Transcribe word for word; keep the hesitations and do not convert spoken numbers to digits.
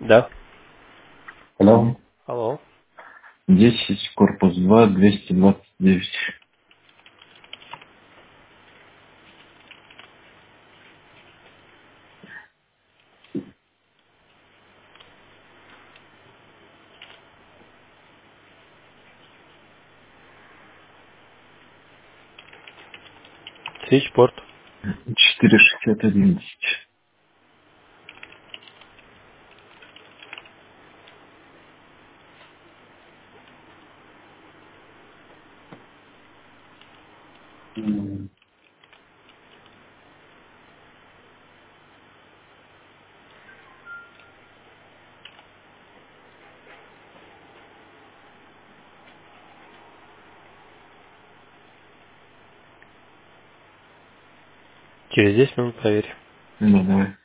Да. Алло. Алло. десять, корпус два, двести двадцать девять. Свитчпорт. четыре шестьдесят одиннадцать. М, Через десять минут проверь. Ну, давай.